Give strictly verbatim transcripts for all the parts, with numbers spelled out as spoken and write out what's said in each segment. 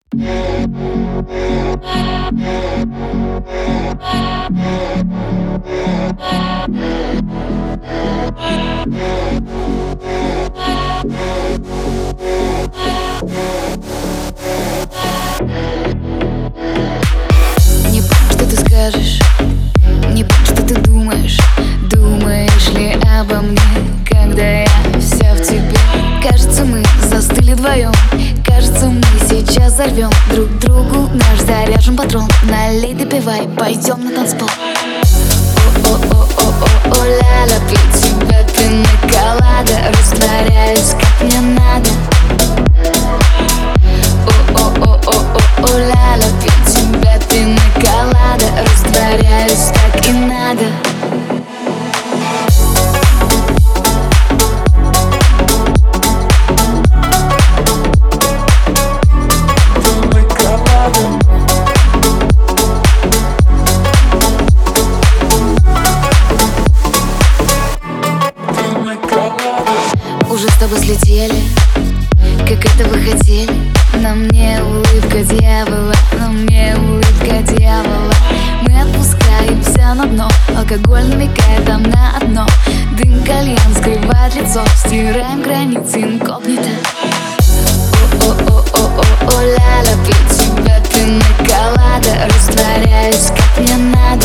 Не помню, что ты скажешь, не помню, что ты думаешь. Думаешь ли обо мне, когда я вся в тебе? Кажется, мы застыли вдвоем. Кажется, мы сейчас взорвем друг другу наш заряжен патрон. Налей, допивай, пойдем на танцпол. О-о-о-о-о-ля-ля, пью тебя пинаколада, растворяюсь, как мне надо. О-о-о-о-о-ля-ля, пью тебя пинаколада, растворяюсь, так и надо. Уже с тобой слетели, как этого хотели. На мне улыбка дьявола, на мне улыбка дьявола. Мы опускаемся на дно, алкоголь намекает нам на одно. Дым кальян скрывает лицо, стираем границы инкогнито. О-о-о-о-о-ля-ля, пью тебя пинаколада, растворяюсь, как мне надо.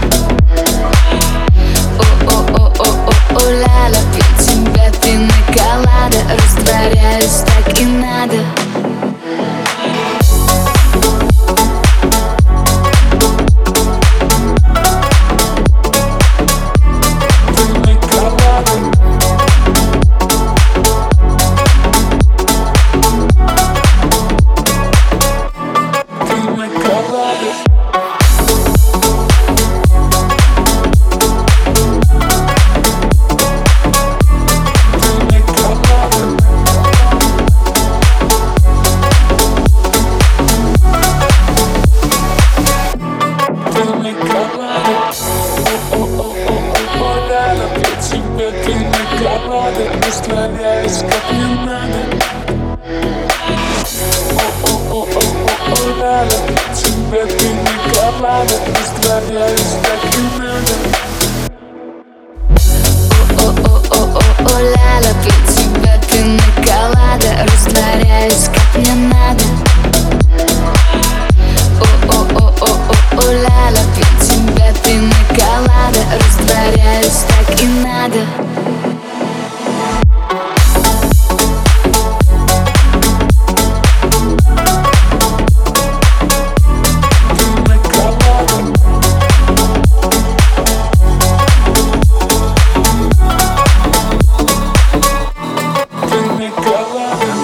О-о-о-о-о-ля-ля, пью тебя пинаколада, растворяюсь, так и надо. Растворяюсь, как мне надо. О-о-о-о-о-ля-ля, тебя пинаколада, растворяюсь, как и надо. О-о-о-о-о-ля-ля, пью тебя пинаколада, растворяюсь, как мне надо. О-о-о-о-о-ля-ля, пью тебя пинаколада, растворяюсь, так и надо. Пинаколада.